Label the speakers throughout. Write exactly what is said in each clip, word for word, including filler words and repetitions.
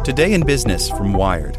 Speaker 1: Today in Business from Wired.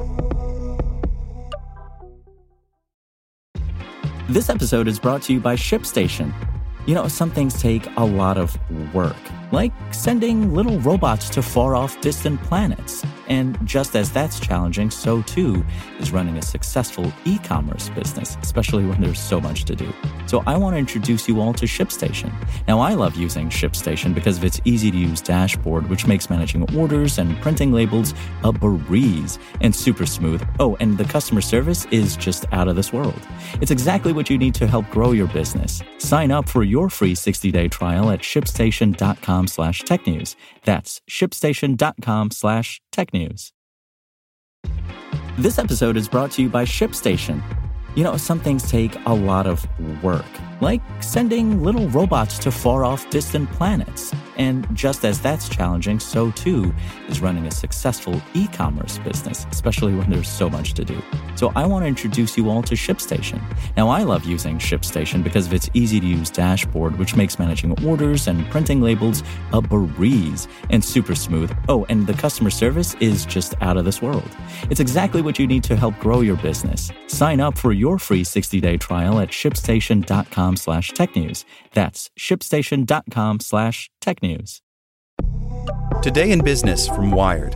Speaker 2: This episode is brought to you by ShipStation. You know, some things take a lot of work, like sending little robots to far-off distant planets. And just as that's challenging, so too is running a successful e-commerce business, especially when there's so much to do. So I want to introduce you all to ShipStation. Now, I love using ShipStation because of its easy-to-use dashboard, which makes managing orders and printing labels a breeze and super smooth. Oh, and the customer service is just out of this world. It's exactly what you need to help grow your business. Sign up for your free sixty-day trial at shipstation.com slash tech news. That's shipstation.com slash tech news. This episode is brought to you by ShipStation. You know, some things take a lot of work, like sending little robots to far-off distant planets. And just as that's challenging, so too is running a successful e-commerce business, especially when there's so much to do. So I want to introduce you all to ShipStation. Now, I love using ShipStation because of its easy-to-use dashboard, which makes managing orders and printing labels a breeze and super smooth. Oh, and the customer service is just out of this world. It's exactly what you need to help grow your business. Sign up for your free sixty-day trial at shipstation.com slash tech news. That's shipstation.com slash tech news.
Speaker 1: Today in Business from Wired.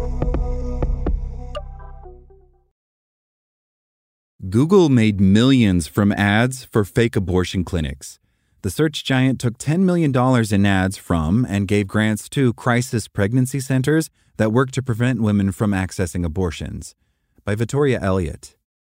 Speaker 3: Google made millions from ads for fake abortion clinics. The search giant took ten million dollars in ads from and gave grants to crisis pregnancy centers that work to prevent women from accessing abortions. By Victoria Elliott.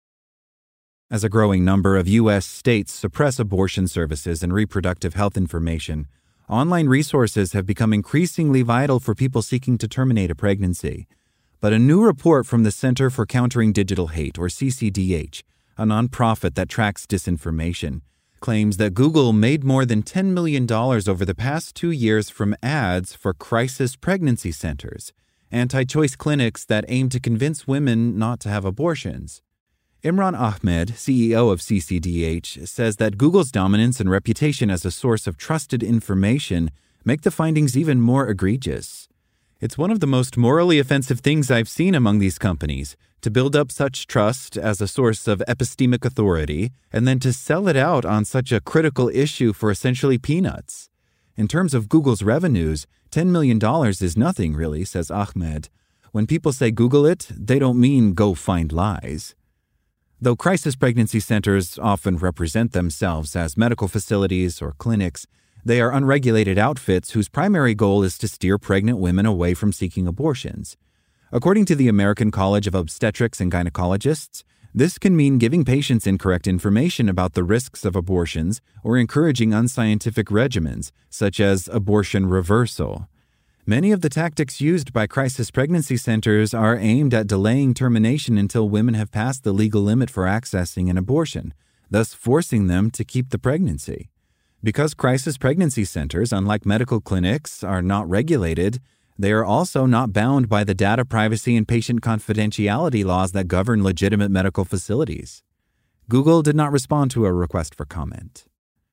Speaker 3: As a growing number of U S states suppress abortion services and reproductive health information, online resources have become increasingly vital for people seeking to terminate a pregnancy. But a new report from the Center for Countering Digital Hate, or C C D H, a nonprofit that tracks disinformation, claims that Google made more than ten million dollars over the past two years from ads for crisis pregnancy centers, anti-choice clinics that aim to convince women not to have abortions. Imran Ahmed, C E O of C C D H, says that Google's dominance and reputation as a source of trusted information make the findings even more egregious. It's one of the most morally offensive things I've seen among these companies, to build up such trust as a source of epistemic authority, and then to sell it out on such a critical issue for essentially peanuts. In terms of Google's revenues, ten million dollars is nothing really, says Ahmed. When people say Google it, they don't mean go find lies. Though crisis pregnancy centers often represent themselves as medical facilities or clinics, they are unregulated outfits whose primary goal is to steer pregnant women away from seeking abortions. According to the American College of Obstetrics and Gynecologists, this can mean giving patients incorrect information about the risks of abortions or encouraging unscientific regimens, such as abortion reversal. Many of the tactics used by crisis pregnancy centers are aimed at delaying termination until women have passed the legal limit for accessing an abortion, thus forcing them to keep the pregnancy. Because crisis pregnancy centers, unlike medical clinics, are not regulated, they are also not bound by the data privacy and patient confidentiality laws that govern legitimate medical facilities. Google did not respond to a request for comment.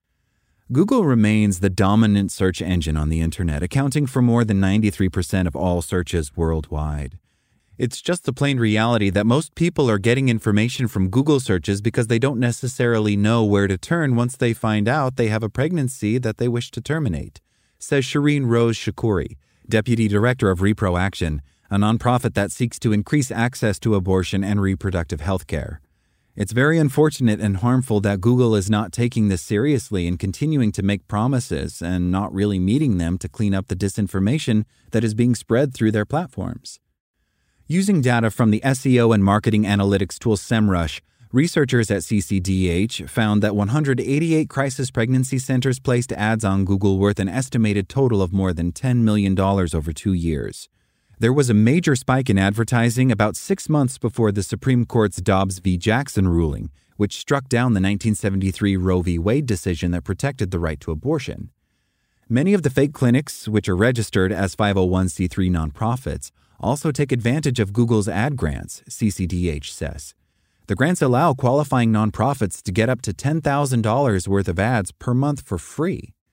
Speaker 3: Google remains the dominant search engine on the internet, accounting for more than ninety-three percent of all searches worldwide. It's just the plain reality that most people are getting information from Google searches because they don't necessarily know where to turn once they find out they have a pregnancy that they wish to terminate, says Shireen Rose Shakuri, Deputy Director of Repro Action, a nonprofit that seeks to increase access to abortion and reproductive health care. It's very unfortunate and harmful that Google is not taking this seriously and continuing to make promises and not really meeting them to clean up the disinformation that is being spread through their platforms. Using data from the S E O and marketing analytics tool SEMrush, researchers at C C D H found that one hundred eighty-eight crisis pregnancy centers placed ads on Google worth an estimated total of more than ten million dollars over two years. There was a major spike in advertising about six months before the Supreme Court's Dobbs v. Jackson ruling, which struck down the nineteen seventy-three Roe v. Wade decision that protected the right to abortion. Many of the fake clinics, which are registered as five oh one c three nonprofits, also take advantage of Google's ad grants, C C D H says. The grants allow qualifying nonprofits to get up to ten thousand dollars worth of ads per month for free.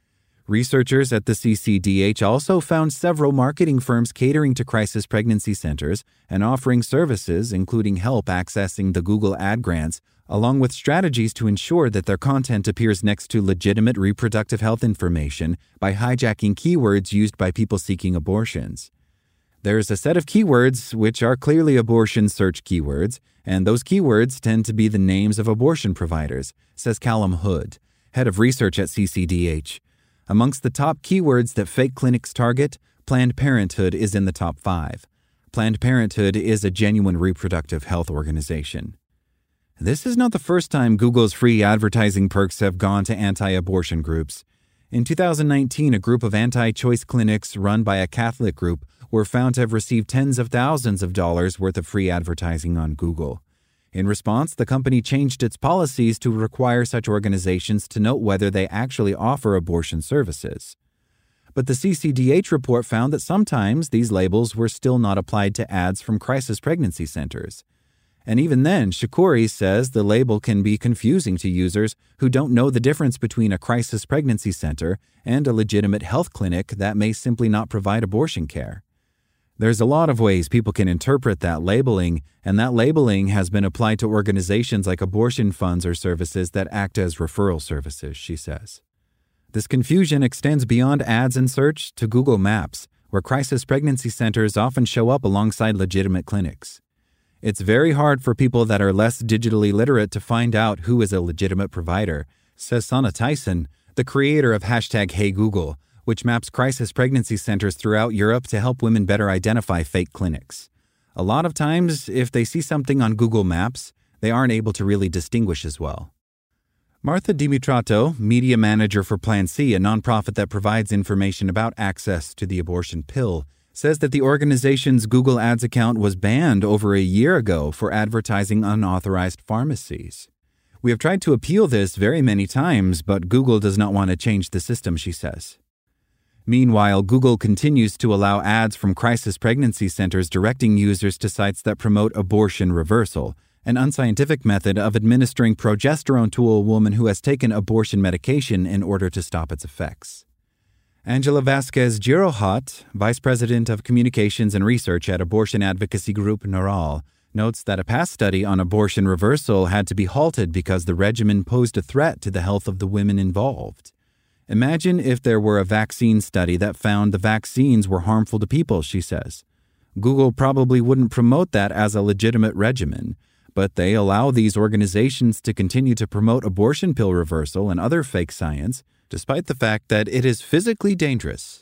Speaker 3: Researchers at the C C D H also found several marketing firms catering to crisis pregnancy centers and offering services, including help accessing the Google Ad grants, along with strategies to ensure that their content appears next to legitimate reproductive health information by hijacking keywords used by people seeking abortions. There's a set of keywords which are clearly abortion search keywords, and those keywords tend to be the names of abortion providers, says Callum Hood, head of research at C C D H. Amongst the top keywords that fake clinics target, Planned Parenthood is in the top five. Planned Parenthood is a genuine reproductive health organization. This is not the first time Google's free advertising perks have gone to anti-abortion groups. In two thousand nineteen, a group of anti-choice clinics run by a Catholic group were found to have received tens of thousands of dollars worth of free advertising on Google. In response, the company changed its policies to require such organizations to note whether they actually offer abortion services. But the C C D H report found that sometimes these labels were still not applied to ads from crisis pregnancy centers. And even then, Shakuri says the label can be confusing to users who don't know the difference between a crisis pregnancy center and a legitimate health clinic that may simply not provide abortion care. There's a lot of ways people can interpret that labeling, and that labeling has been applied to organizations like abortion funds or services that act as referral services, she says. This confusion extends beyond ads and search to Google Maps, where crisis pregnancy centers often show up alongside legitimate clinics. It's very hard for people that are less digitally literate to find out who is a legitimate provider, says Sana Tyson, the creator of hashtag HeyGoogle, which maps crisis pregnancy centers throughout Europe to help women better identify fake clinics. A lot of times, if they see something on Google Maps, they aren't able to really distinguish as well. Martha Dimitrato, media manager for Plan C, a nonprofit that provides information about access to the abortion pill, says that the organization's Google Ads account was banned over a year ago for advertising unauthorized pharmacies. We have tried to appeal this very many times, but Google does not want to change the system, she says. Meanwhile, Google continues to allow ads from crisis pregnancy centers directing users to sites that promote abortion reversal, an unscientific method of administering progesterone to a woman who has taken abortion medication in order to stop its effects. Angela Vasquez Girohat, Vice President of Communications and Research at abortion advocacy group Noral, notes that a past study on abortion reversal had to be halted because the regimen posed a threat to the health of the women involved. Imagine if there were a vaccine study that found the vaccines were harmful to people, she says. Google probably wouldn't promote that as a legitimate regimen, but they allow these organizations to continue to promote abortion pill reversal and other fake science, despite the fact that it is physically dangerous.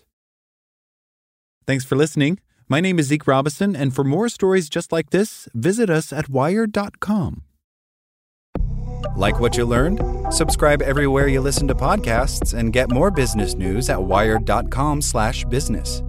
Speaker 3: Thanks for listening. My name is Zeke Robison, and for more stories just like this, visit us at wired dot com.
Speaker 1: Like what you learned? Subscribe everywhere you listen to podcasts and get more business news at wired dot com slash business.